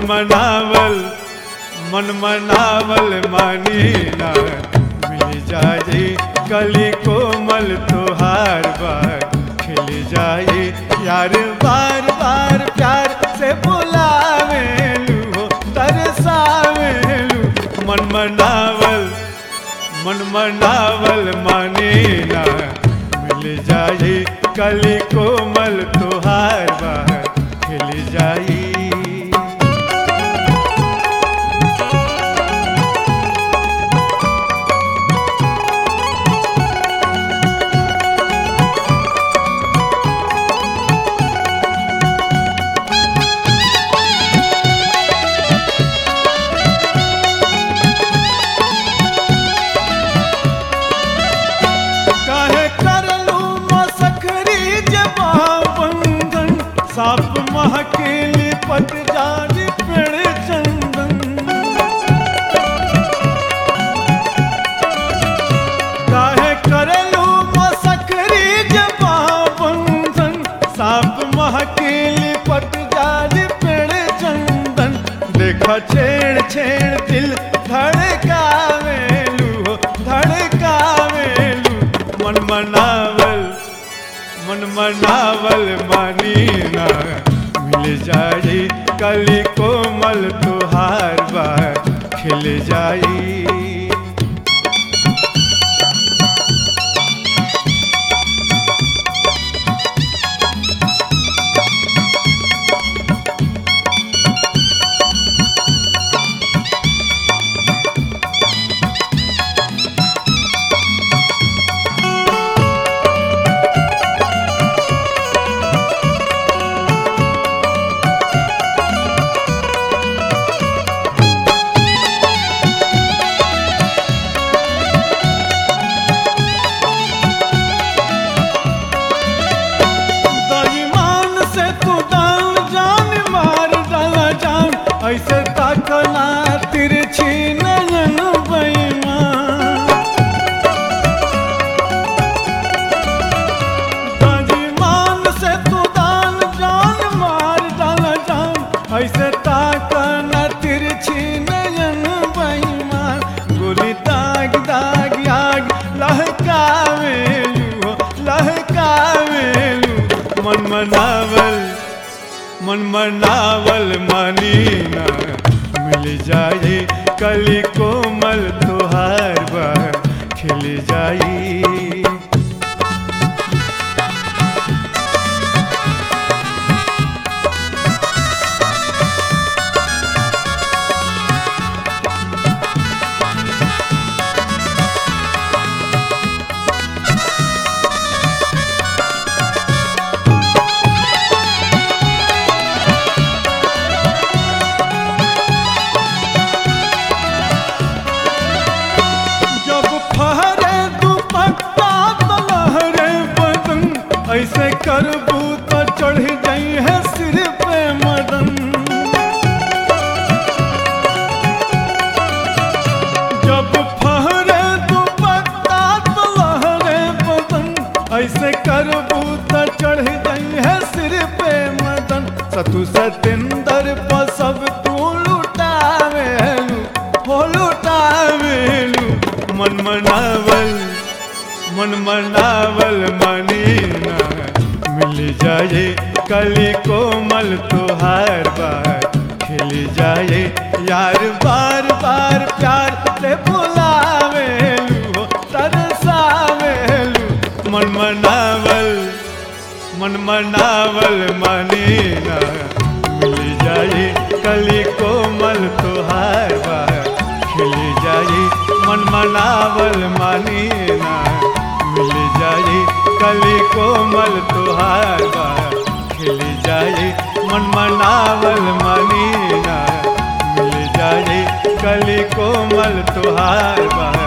मन मनावल मानी ना मिल जाए कली कोमल तोहार बार खिल जाए यार बार बार प्यार से बुलावेलू हो तरसावेलू मन मनावल मानी ना मिल जाए कली कोमल तोहार बार खिल जाए। साप महकेली पट जानी पेड़ चंदन काहे करलू मसखरी जबा बंधन साप महकेली पट जानी पेड़ चंदन देखा छेड़ छेड़ दिल धड़कावेलू हो धड़कावेलू मन मनावल मानी ना मिल जाए कली कोमल तोहार बार खिल जाए। ऐसे ताकना तिरछी नयन बेईमान दाजीमान से तू दान जान मार डाला जान ऐसे ताकना तिरछी नयन बेईमान गोली दाग दाग आग लहकावेलू मन मनावल मानी ना मिल जाए कली कोमल तोहार बार खिल जाए। ऐसे करबू तो चढ़ जाई है सिर पे मदन जब फहरे दुपट्टा तो लहरे बदन ऐसे करबू तो चढ़ जाई है सिर पे मदन सतु सतेंदर पर सब तू लुटावेलू हो लुटावेलू मन मनावल मानी ना मिल जाए कली कोमल तोहार बार खिल जाए यार बार बार प्यार से बुलावेलू हो तरसावेलू मन मनावल मानी ना मिल जाए कली कोमल तोहार बार खिल जाए मन मनावल मानी ना मिल जाए कली कोमल तोहार बार खिल जाए मन मनावल मानी ना मिल जाए कली कोमल तोहार बार